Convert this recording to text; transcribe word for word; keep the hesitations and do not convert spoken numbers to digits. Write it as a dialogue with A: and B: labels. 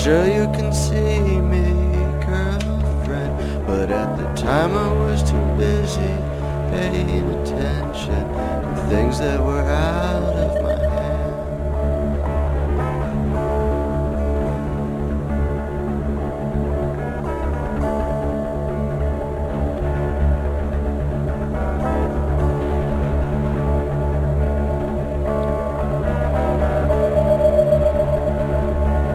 A: sure you can see me, girlfriend, but at the time I was too busy paying attention to things that were out of my